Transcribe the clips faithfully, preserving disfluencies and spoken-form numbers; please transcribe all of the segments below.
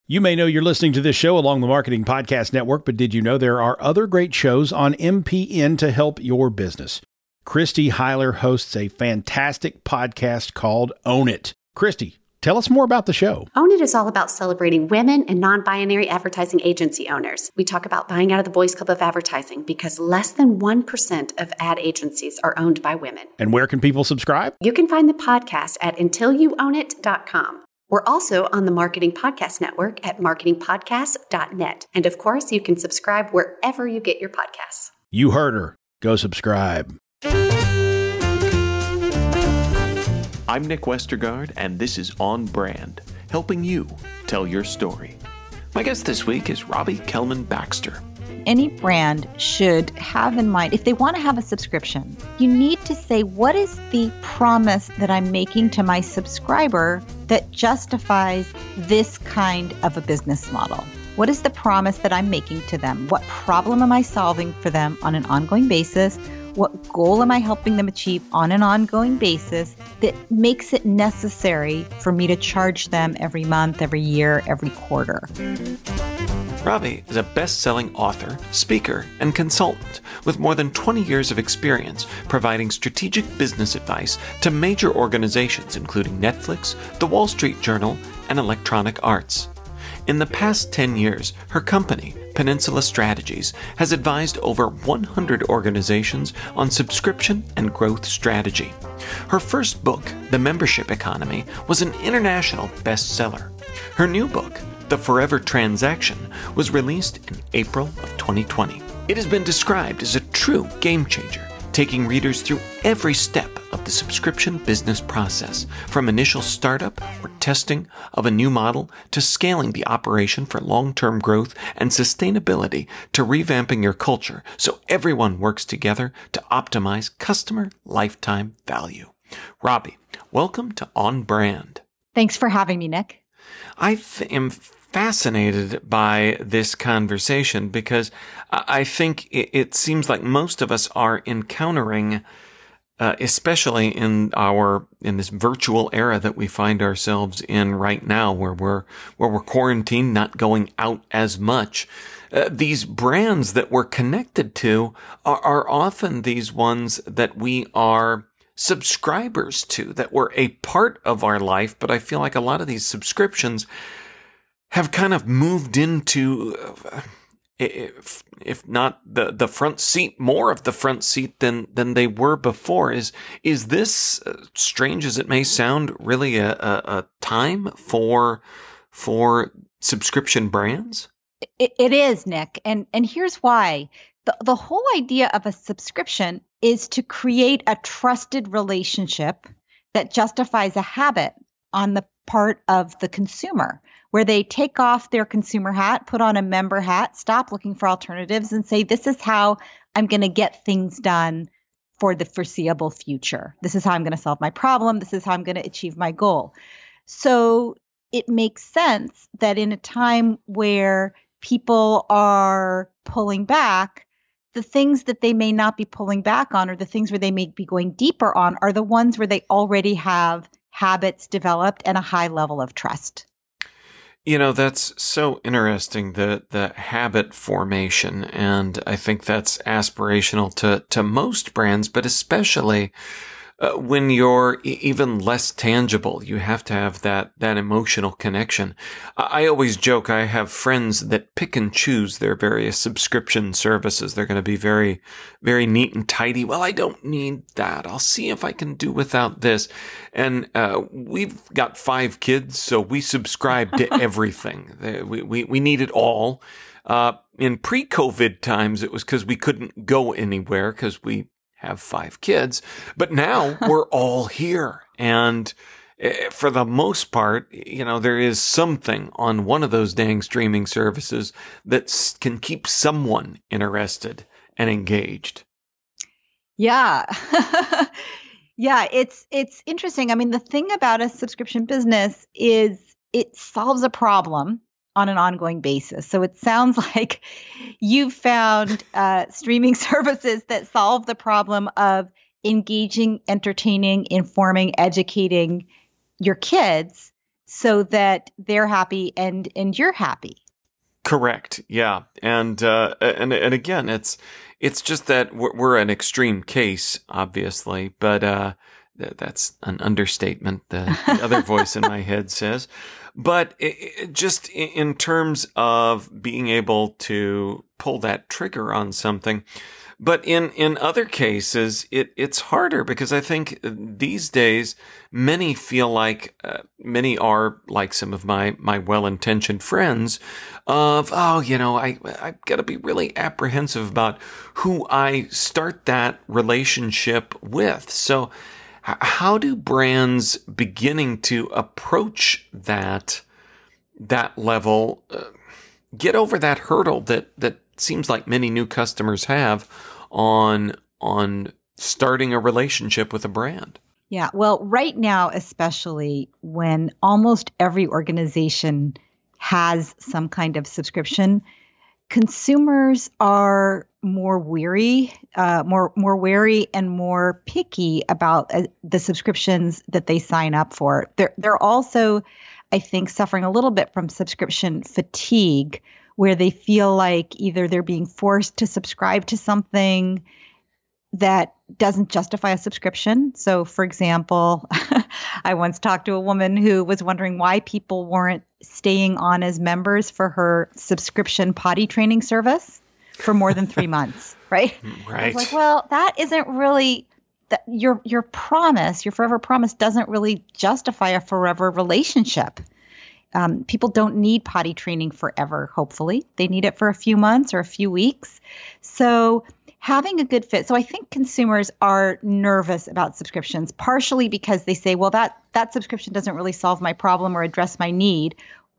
You may know you're listening to this show along the Marketing Podcast Network, but did you know there are other great shows on M P N to help your business? Christy Heiler hosts a fantastic podcast called Own It. Christy, tell us more about the show. Own It is all about celebrating women and non-binary advertising agency owners. We talk about buying out of the Boys Club of Advertising because less than one percent of ad agencies are owned by women. And where can people subscribe? You can find the podcast at until you own it dot com. We're also on the Marketing Podcast Network at marketing podcast dot net. And of course, you can subscribe wherever you get your podcasts. You heard her. Go subscribe. I'm Nick Westergaard, and this is On Brand, helping you tell your story. My guest this week is Robbie Kellman-Baxter. Any brand should have in mind, if they want to have a subscription, you need to say, what is the promise that I'm making to my subscriber that justifies this kind of a business model? What is the promise that I'm making to them? What problem am I solving for them on an ongoing basis? What goal am I helping them achieve on an ongoing basis that makes it necessary for me to charge them every month, every year, every quarter? Robbie is a best-selling author, speaker, and consultant with more than twenty years of experience providing strategic business advice to major organizations including Netflix, The Wall Street Journal, and Electronic Arts. In the past ten years, her company, Peninsula Strategies, has advised over one hundred organizations on subscription and growth strategy. Her first book, The Membership Economy, was an international bestseller. Her new book, The Forever Transaction, was released in April of twenty twenty. It has been described as a true game changer, taking readers through every step of the subscription business process, from initial startup or testing of a new model to scaling the operation for long-term growth and sustainability to revamping your culture so everyone works together to optimize customer lifetime value. Robbie, welcome to On Brand. Thanks for having me, Nick. I th- am fascinated by this conversation because I think it, it seems like most of us are encountering, uh, especially in our in this virtual era that we find ourselves in right now, where we're where we're quarantined, not going out as much. Uh, these brands that we're connected to are, are often these ones that we are subscribers to, that were a part of our life. But I feel like a lot of these subscriptions have kind of moved into, uh, if if not the, the front seat, more of the front seat than than they were before. Is is this, uh, strange as it may sound, really a, a, a time for for subscription brands? It, it is, Nick, and and here's why. The the whole idea of a subscription is to create a trusted relationship that justifies a habit on the part of the consumer, where they take off their consumer hat, put on a member hat, stop looking for alternatives, and say, this is how I'm going to get things done for the foreseeable future. This is how I'm going to solve my problem. This is how I'm going to achieve my goal. So it makes sense that in a time where people are pulling back, the things that they may not be pulling back on, or the things where they may be going deeper on, are the ones where they already have habits developed and a high level of trust. You know, that's so interesting, the the habit formation, and I think that's aspirational to, to most brands, but especially uh, when you're e- even less tangible, you have to have that, that emotional connection. I, I always joke, I have friends that pick and choose their various subscription services. They're going to be very, very neat and tidy. Well, I don't need that. I'll see if I can do without this. And uh, we've got five kids, so we subscribe to everything. We, we, we need it all. Uh, in pre-COVID times, it was because we couldn't go anywhere because we have five kids. But now we're all here. And for the most part, you know, there is something on one of those dang streaming services that can keep someone interested and engaged. Yeah. Yeah, it's it's interesting. I mean, the thing about a subscription business is it solves a problem on an ongoing basis. So it sounds like you've found uh, streaming services that solve the problem of engaging, entertaining, informing, educating your kids so that they're happy and and you're happy. Correct. Yeah. And, uh, and, and again, it's, it's just that we're, we're an extreme case, obviously, but, uh, th- that's an understatement. The, the other voice in my head says, but it, it just in terms of being able to pull that trigger on something. But in, in other cases, it, it's harder because I think these days, many feel like, uh, many are like some of my, my well-intentioned friends of, oh, you know, I, I've got to be really apprehensive about who I start that relationship with. So h- how do brands beginning to approach that, that level, uh, get over that hurdle that, that seems like many new customers have on on starting a relationship with a brand? Yeah, well, right now, especially when almost every organization has some kind of subscription, consumers are more weary, uh, more more wary, and more picky about uh, the subscriptions that they sign up for. They're they're also, I think, suffering a little bit from subscription fatigue, where they feel like either they're being forced to subscribe to something that doesn't justify a subscription. So, for example, I once talked to a woman who was wondering why people weren't staying on as members for her subscription potty training service for more than three months, right? Right. I was like, well, that isn't really that your your promise, your forever promise doesn't really justify a forever relationship. Um, people don't need potty training forever, hopefully. They need it for a few months or a few weeks. So having a good fit. So I think consumers are nervous about subscriptions, partially because they say, well, that, that subscription doesn't really solve my problem or address my need,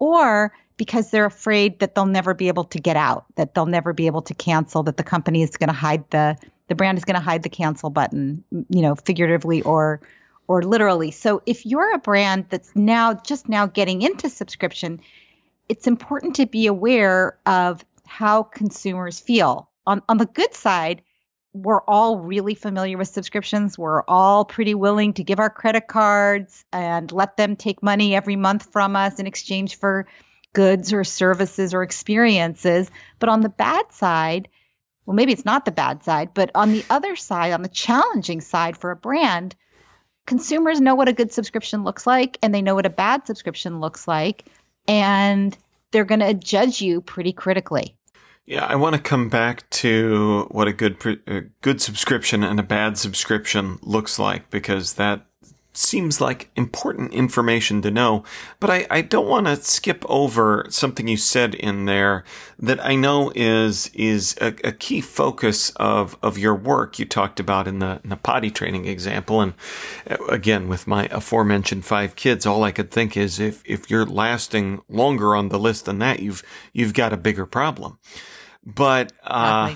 or because they're afraid that they'll never be able to get out, that they'll never be able to cancel, that the company is going to hide the, the brand is going to hide the cancel button, you know, figuratively or or literally. So if you're a brand that's now just now getting into subscription, it's important to be aware of how consumers feel. On, on the good side, we're all really familiar with subscriptions. We're all pretty willing to give our credit cards and let them take money every month from us in exchange for goods or services or experiences. But on the bad side, well, maybe it's not the bad side, but on the other side, on the challenging side for a brand, consumers know what a good subscription looks like, and they know what a bad subscription looks like, and they're going to judge you pretty critically. Yeah, I want to come back to what a good a good subscription and a bad subscription looks like, because that seems like important information to know. But I, I don't want to skip over something you said in there that I know is is a, a key focus of, of your work. You talked about in the, in the potty training example. And again, with my aforementioned five kids, all I could think is if, if you're lasting longer on the list than that, you've you've got a bigger problem. But uh,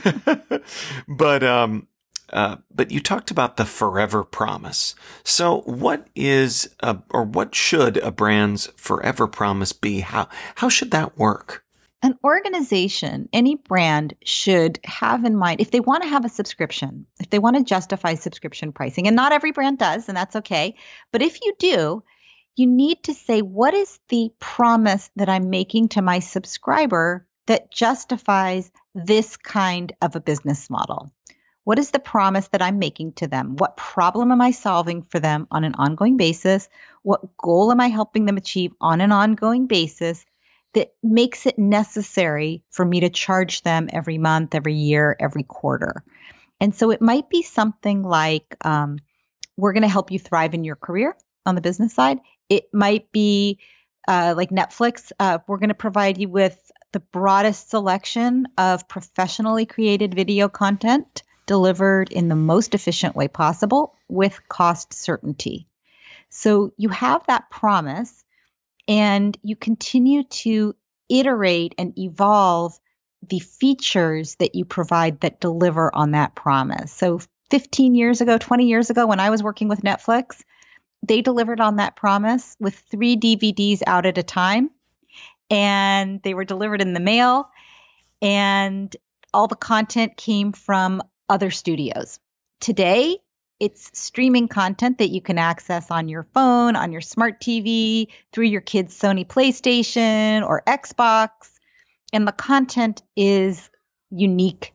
but um. Uh, but you talked about the forever promise. So what is, a, or what should a brand's forever promise be? How, how should that work? An organization, any brand should have in mind, if they want to have a subscription, if they want to justify subscription pricing, and not every brand does, and that's okay. But if you do, you need to say, what is the promise that I'm making to my subscriber that justifies this kind of a business model? What is the promise that I'm making to them? What problem am I solving for them on an ongoing basis? What goal am I helping them achieve on an ongoing basis that makes it necessary for me to charge them every month, every year, every quarter? And so it might be something like, um, we're going to help you thrive in your career on the business side. It might be uh, like Netflix. Uh, we're going to provide you with the broadest selection of professionally created video content delivered in the most efficient way possible with cost certainty. So you have that promise, and you continue to iterate and evolve the features that you provide that deliver on that promise. So fifteen years ago, twenty years ago, when I was working with Netflix, they delivered on that promise with three D V Ds out at a time, and they were delivered in the mail, and all the content came from other studios. Today, It's streaming content that you can access on your phone, on your smart T V, through your kid's Sony PlayStation or Xbox. And the content is unique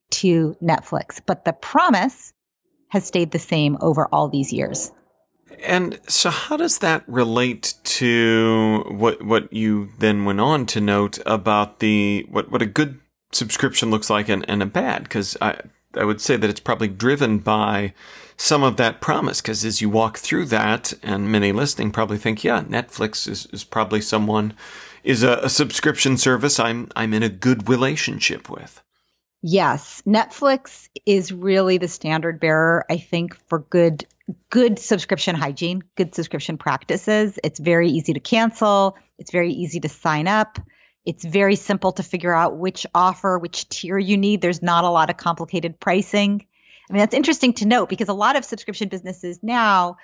to Netflix, but the promise has stayed the same over all these years. And so how does that relate to what what you then went on to note about the what, what a good subscription looks like and, and a bad? Because I, I would say that it's probably driven by some of that promise, because as you walk through that, and many listening probably think, yeah, Netflix is, is probably someone, is a, a subscription service I'm I'm in a good relationship with. Yes, Netflix is really the standard bearer, I think, for good good subscription hygiene, good subscription practices. It's very easy to cancel. It's very easy to sign up. It's very simple to figure out which offer, which tier you need. There's not a lot of complicated pricing. I mean, that's interesting to note because a lot of subscription businesses now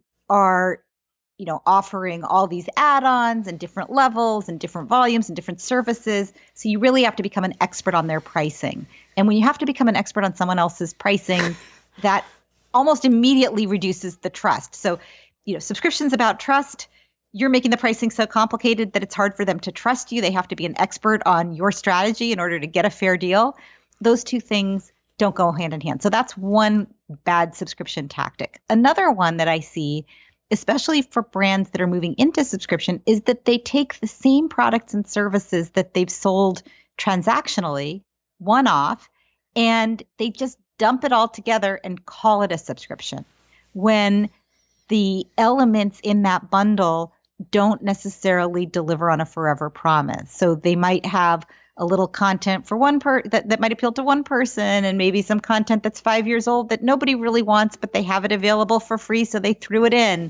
are, you know, offering all these add-ons and different levels and different volumes and different services. So you really have to become an expert on their pricing. And when you have to become an expert on someone else's pricing, that almost immediately reduces the trust. So, you know, subscriptions about trust, you're making the pricing so complicated that it's hard for them to trust you. They have to be an expert on your strategy in order to get a fair deal. Those two things don't go hand in hand. So that's one bad subscription tactic. Another one that I see, especially for brands that are moving into subscription, is that they take the same products and services that they've sold transactionally, one off, and they just dump it all together and call it a subscription, when the elements in that bundle don't necessarily deliver on a forever promise. So they might have a little content for one per that, that might appeal to one person, and maybe some content that's five years old that nobody really wants, but they have it available for free, so they threw it in.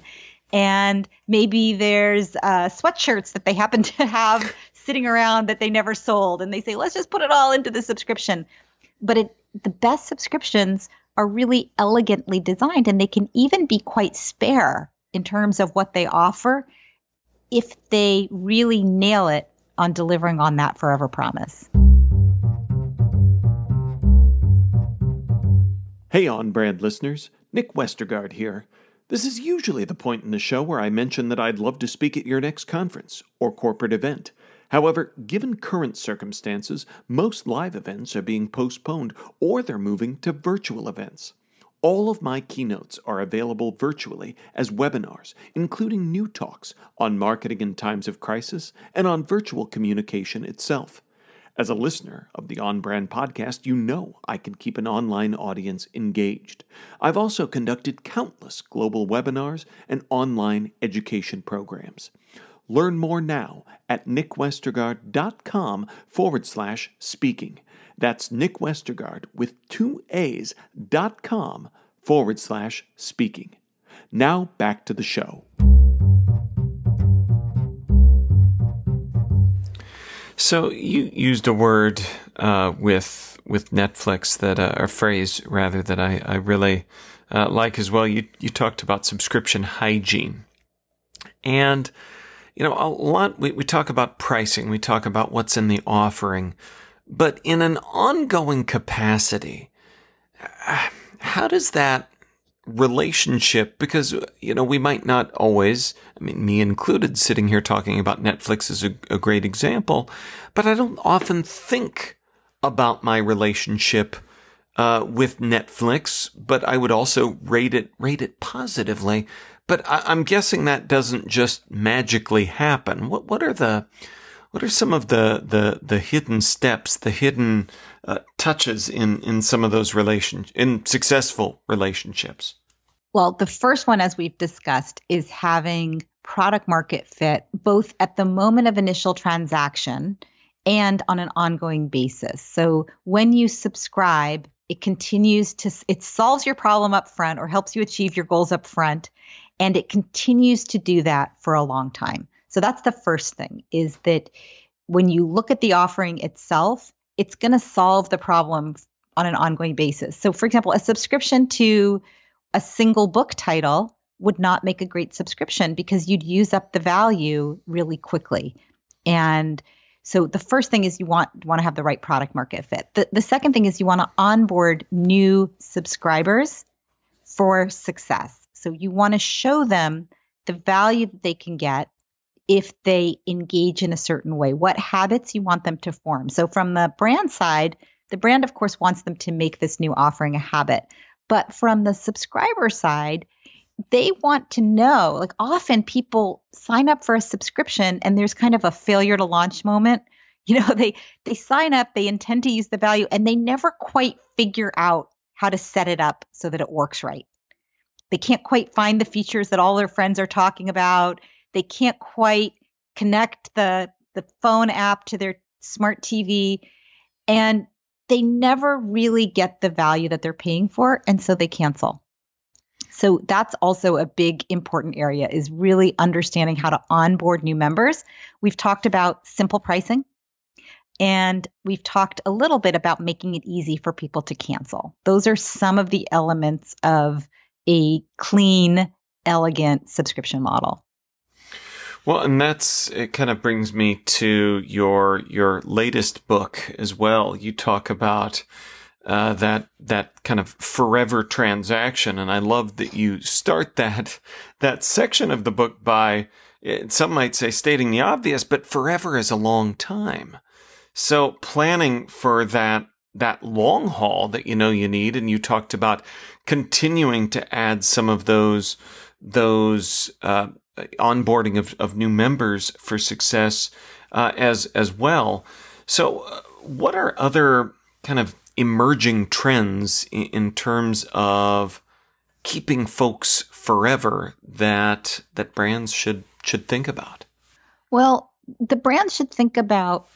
And maybe there's uh, sweatshirts that they happen to have sitting around that they never sold, and they say, let's just put it all into the subscription. But it, the best subscriptions are really elegantly designed, and they can even be quite spare in terms of what they offer if they really nail it on delivering on that forever promise. Hey, On Brand listeners, Nick Westergaard here. This is usually the point in the show where I mention that I'd love to speak at your next conference or corporate event. However, given current circumstances, most live events are being postponed or they're moving to virtual events. All of my keynotes are available virtually as webinars, including new talks on marketing in times of crisis and on virtual communication itself. As a listener of the On Brand podcast, you know I can keep an online audience engaged. I've also conducted countless global webinars and online education programs. Learn more now at nickwestergaard.com forward slash speaking. That's Nick Westergaard with two A's dot com forward slash speaking. Now back to the show. So you used a word uh, with with Netflix that uh, a phrase rather that I I really uh, like as well. You you talked about subscription hygiene, and you know a lot. We we talk about pricing. We talk about what's in the offering. But in an ongoing capacity, how does that relationship, because, you know, we might not always, I mean, me included, sitting here talking about Netflix is a, a great example, but I don't often think about my relationship uh, with Netflix, but I would also rate it, rate it positively. But I, I'm guessing that doesn't just magically happen. What, what are the... What are some of the, the, the hidden steps, the hidden uh, touches in, in some of those relations, in successful relationships? Well, the first one, as we've discussed, is having product market fit, both at the moment of initial transaction and on an ongoing basis. So when you subscribe, it continues to, it solves your problem up front or helps you achieve your goals up front, and it continues to do that for a long time. So that's the first thing, is that when you look at the offering itself, it's going to solve the problem on an ongoing basis. So for example, a subscription to a single book title would not make a great subscription because you'd use up the value really quickly. And so the first thing is you want, want to have the right product market fit. The, the second thing is you want to onboard new subscribers for success. So you want to show them the value that they can get if they engage in a certain way, what habits you want them to form. So from the brand side, the brand, of course, wants them to make this new offering a habit. But from the subscriber side, they want to know, like often people sign up for a subscription and there's kind of a failure to launch moment. You know, they they sign up, they intend to use the value, and they never quite figure out how to set it up so that it works right. They can't quite find the features that all their friends are talking about. They can't quite connect the, the phone app to their smart T V. And they never really get the value that they're paying for. And so they cancel. So that's also a big important area, is really understanding how to onboard new members. We've talked about simple pricing. And we've talked a little bit about making it easy for people to cancel. Those are some of the elements of a clean, elegant subscription model. Well, and that's, it kind of brings me to your your latest book as well. You talk about uh, that that kind of forever transaction, and I love that you start that that section of the book by, some might say, stating the obvious, but forever is a long time. So planning for that that long haul that you know you need, and you talked about continuing to add some of those those uh, onboarding of, of new members for success uh, as as well. So, uh, what are other kind of emerging trends in, in terms of keeping folks forever that that brands should should think about? Well, the brands should think about,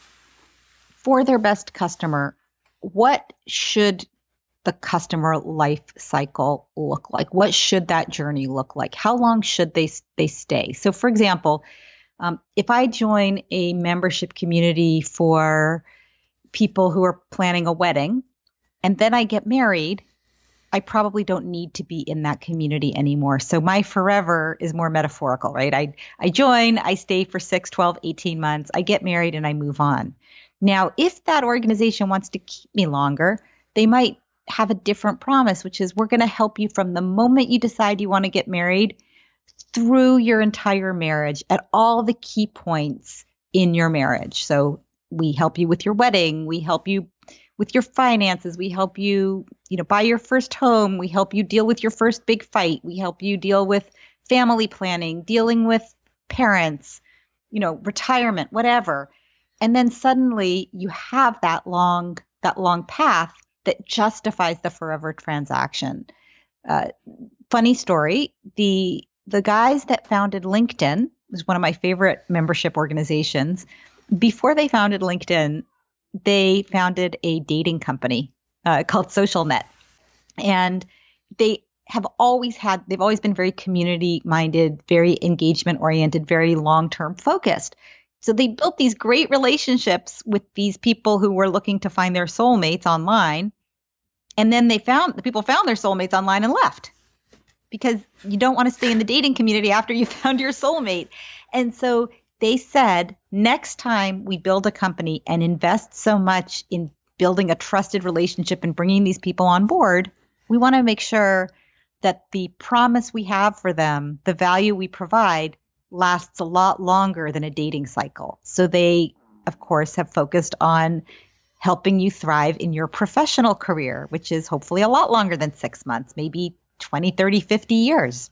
for their best customer, what should the customer life cycle look like? What should that journey look like? How long should they they stay? So, for example, um, if I join a membership community for people who are planning a wedding, and then I get married, I probably don't need to be in that community anymore. So my forever is more metaphorical, right? I I join, I stay for six, twelve, eighteen months, I get married, and I move on. Now, if that organization wants to keep me longer, they might have a different promise, which is, we're going to help you from the moment you decide you want to get married through your entire marriage at all the key points in your marriage. So we help you with your wedding. We help you with your finances. We help you, you know, buy your first home. We help you deal with your first big fight. We help you deal with family planning, dealing with parents, you know, retirement, whatever. And then suddenly you have that long, that long path that justifies the forever transaction. Uh, funny story, the the guys that founded LinkedIn, was one of my favorite membership organizations. Before they founded LinkedIn, they founded a dating company uh, called SocialNet. And they have always had, they've always been very community-minded, very engagement-oriented, very long-term focused. So they built these great relationships with these people who were looking to find their soulmates online. And then they found, the people found their soulmates online and left, because you don't want to stay in the dating community after you found your soulmate. And so they said, next time we build a company and invest so much in building a trusted relationship and bringing these people on board, we want to make sure that the promise we have for them, the value we provide, lasts a lot longer than a dating cycle. So they, of course, have focused on helping you thrive in your professional career, which is hopefully a lot longer than six months, maybe twenty, thirty, fifty years.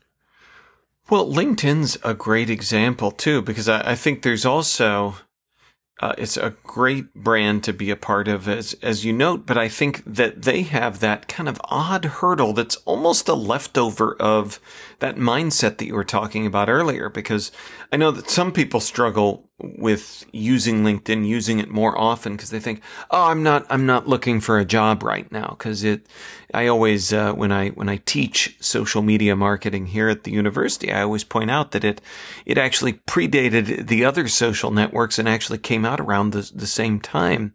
Well, LinkedIn's a great example too, because I, I think there's also, uh, it's a great brand to be a part of, as as you note, but I think that they have that kind of odd hurdle that's almost a leftover of that mindset that you were talking about earlier, because I know that some people struggle with using LinkedIn, using it more often, because they think, oh, I'm not, I'm not looking for a job right now. Cause it, I always, uh, when I, when I teach social media marketing here at the university, I always point out that it, it actually predated the other social networks and actually came out around the, the same time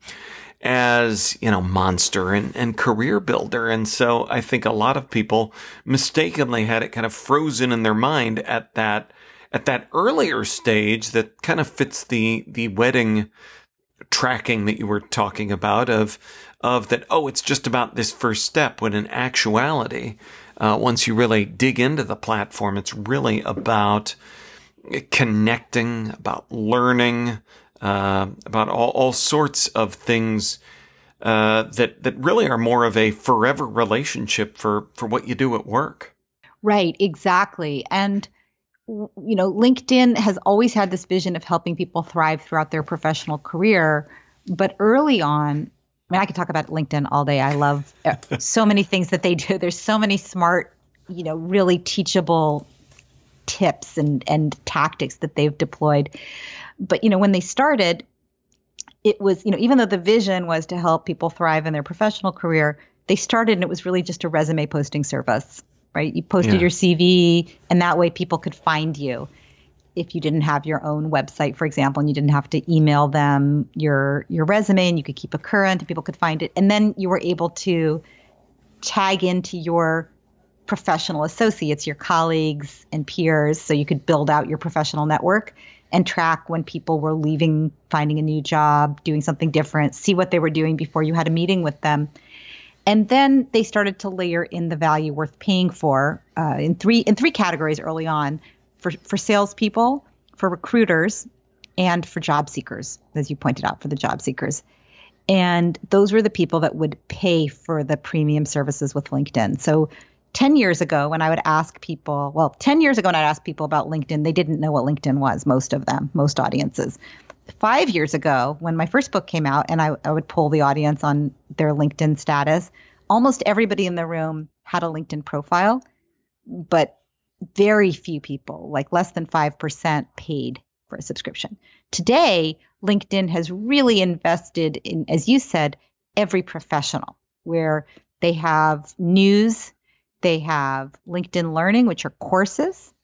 as, you know, Monster and, and Career Builder. And so I think a lot of people mistakenly had it kind of frozen in their mind at that, at that earlier stage that kind of fits the, the wedding tracking that you were talking about of, of that, oh, it's just about this first step, when in actuality, uh, once you really dig into the platform, it's really about connecting, about learning, uh, about all, all sorts of things uh, that that really are more of a forever relationship for for what you do at work. Right, exactly. And you know, LinkedIn has always had this vision of helping people thrive throughout their professional career. But early on, I mean, I could talk about LinkedIn all day. I love so many things that they do. There's so many smart, you know, really teachable tips and, and tactics that they've deployed. But, you know, when they started, it was, you know, even though the vision was to help people thrive in their professional career, they started and it was really just a resume posting service. Right? You posted Yeah. your C V and that way people could find you. If you didn't have your own website, for example, and you didn't have to email them your your resume and you could keep it current and people could find it. And then you were able to tag into your professional associates, your colleagues and peers, so you could build out your professional network and track when people were leaving, finding a new job, doing something different, see what they were doing before you had a meeting with them. And then they started to layer in the value worth paying for uh, in three in three categories early on, for for salespeople, for recruiters, and for job seekers, as you pointed out, for the job seekers. And those were the people that would pay for the premium services with LinkedIn. So ten years ago, when I would ask people, well, ten years ago when I'd ask people about LinkedIn, they didn't know what LinkedIn was, most of them, most audiences. Five years ago, when my first book came out and I, I would poll the audience on their LinkedIn status, almost everybody in the room had a LinkedIn profile, but very few people, like less than five percent, paid for a subscription. Today, LinkedIn has really invested in, as you said, every professional, where they have news, they have LinkedIn Learning, which are courses,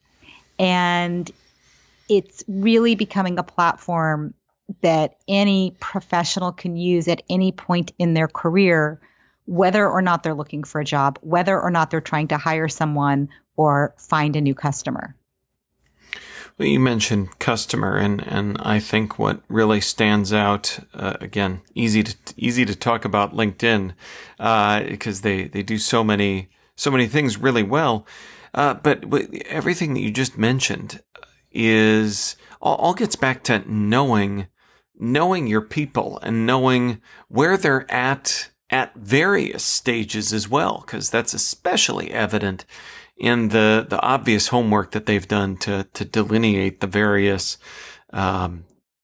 and it's really becoming a platform that any professional can use at any point in their career, whether or not they're looking for a job, whether or not they're trying to hire someone or find a new customer. Well, you mentioned customer, and, and I think what really stands out, uh, again, easy to easy to talk about LinkedIn uh, because they, they do so many so many things really well. Uh, but everything that you just mentioned is all, all gets back to knowing knowing your people and knowing where they're at at various stages as well, because that's especially evident in the the obvious homework that they've done to to delineate the various um,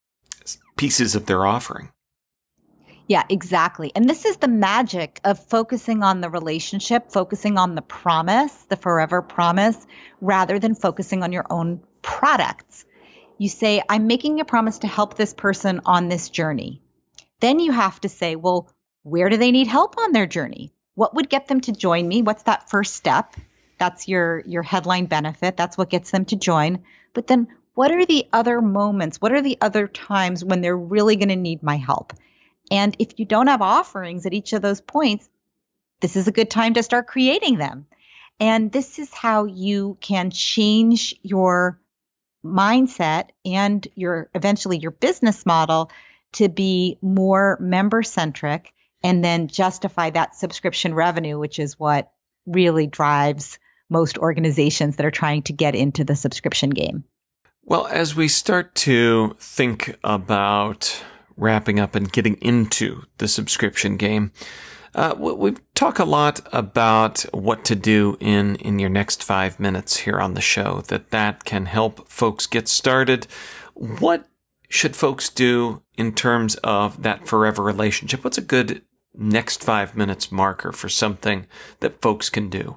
pieces of their offering. Yeah, exactly. And this is the magic of focusing on the relationship, focusing on the promise, the forever promise, rather than focusing on your own products. You say, I'm making a promise to help this person on this journey. Then you have to say, well, where do they need help on their journey? What would get them to join me? What's that first step? That's your, your headline benefit. That's what gets them to join. But then what are the other moments? What are the other times when they're really going to need my help? And if you don't have offerings at each of those points, this is a good time to start creating them. And this is how you can change your mindset and your eventually your business model to be more member centric, and then justify that subscription revenue, which is what really drives most organizations that are trying to get into the subscription game. Well, as we start to think about wrapping up and getting into the subscription game, uh, we've talked a lot about what to do in, in your next five minutes here on the show, that that can help folks get started. What should folks do in terms of that forever relationship? What's a good next five minutes marker for something that folks can do?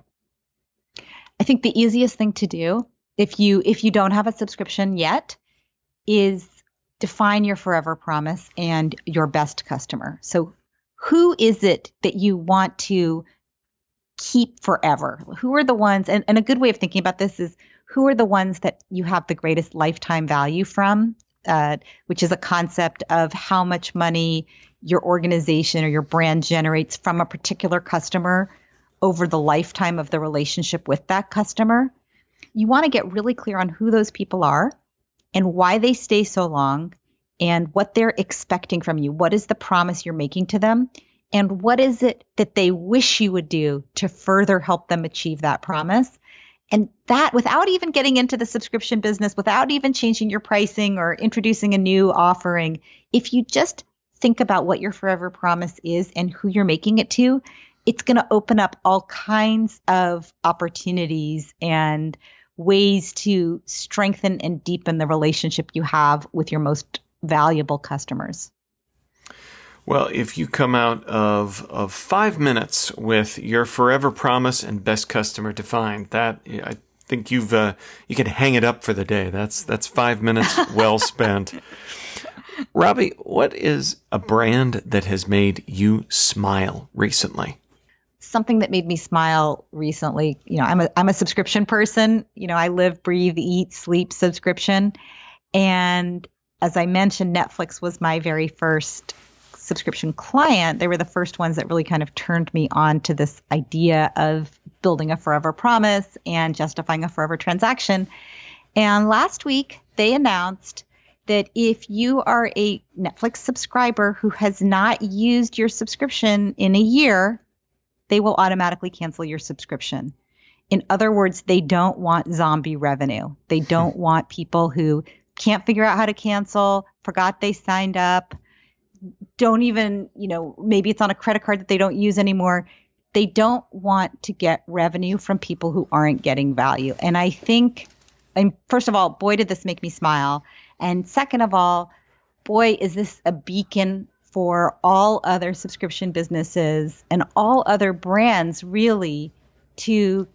I think the easiest thing to do, if you if you don't have a subscription yet, is define your forever promise and your best customer. So who is it that you want to keep forever? Who are the ones, and, and a good way of thinking about this is, who are the ones that you have the greatest lifetime value from, uh, which is a concept of how much money your organization or your brand generates from a particular customer over the lifetime of the relationship with that customer. You want to get really clear on who those people are and why they stay so long and what they're expecting from you. What is the promise you're making to them? and what is it that they wish you would do to further help them achieve that promise. And that, without even getting into the subscription business, without even changing your pricing or introducing a new offering, if you just think about what your forever promise is and who you're making it to, it's going to open up all kinds of opportunities and ways to strengthen and deepen the relationship you have with your most valuable customers. Well, if you come out of of five minutes with your forever promise and best customer defined, that I think you've uh, you can hang it up for the day. That's that's five minutes well spent. Robbie, what is a brand that has made you smile recently? Something that made me smile recently, you know, I'm a I'm a subscription person. You know, I live, breathe, eat, sleep subscription. And as I mentioned, Netflix was my very first subscription client. They were the first ones that really kind of turned me on to this idea of building a forever promise and justifying a forever transaction. And last week, they announced that if you are a Netflix subscriber who has not used your subscription in a year, they will automatically cancel your subscription. In other words, they don't want zombie revenue. They don't want people who can't figure out how to cancel, forgot they signed up, don't even, you know, maybe it's on a credit card that they don't use anymore. They don't want to get revenue from people who aren't getting value. And I think, and first of all, boy, did this make me smile. And second of all, boy, is this a beacon for all other subscription businesses and all other brands really to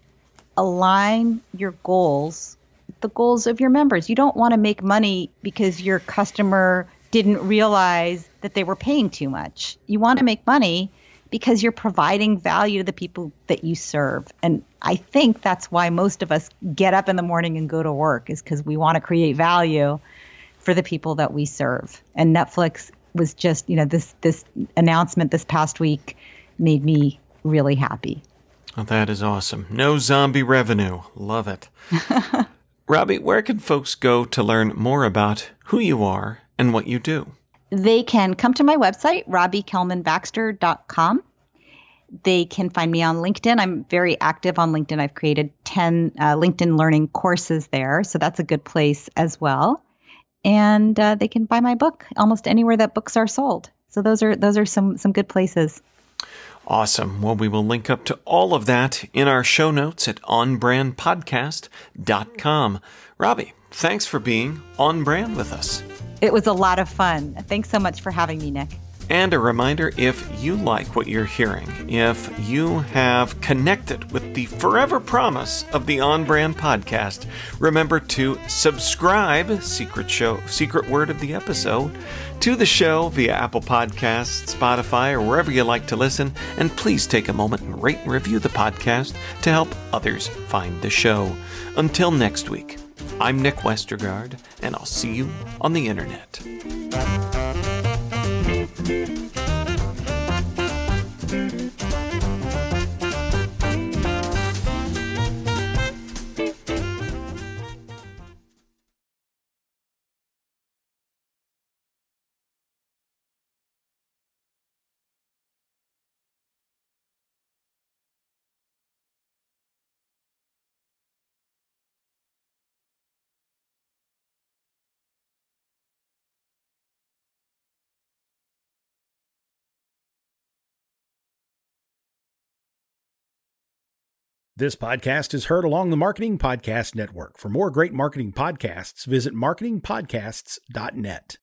align your goals, the goals of your members. You don't want to make money because your customer didn't realize that they were paying too much. You want to make money because you're providing value to the people that you serve. And I think that's why most of us get up in the morning and go to work, is because we want to create value for the people that we serve. And Netflix was just, you know, this this announcement this past week made me really happy. Oh, that is awesome. No zombie revenue. Love it. Robbie, where can folks go to learn more about who you are and what you do? They can come to my website, robbie kelman baxter dot com. They can find me on LinkedIn. I'm very active on LinkedIn. I've created ten uh, LinkedIn learning courses there, so that's a good place as well. And uh, they can buy my book almost anywhere that books are sold. So those are those are some some good places. Awesome. Well, we will link up to all of that in our show notes at on brand podcast dot com. Robbie, thanks for being on brand with us. It was a lot of fun. Thanks so much for having me, Nick. And a reminder, if you like what you're hearing, if you have connected with the forever promise of the On Brand podcast, remember to subscribe, secret show, secret word of the episode, to the show via Apple Podcasts, Spotify, or wherever you like to listen. And please take a moment and rate and review the podcast to help others find the show. Until next week, I'm Nick Westergaard, and I'll see you on the internet. This podcast is heard along the Marketing Podcast Network. For more great marketing podcasts, visit marketing podcasts dot net.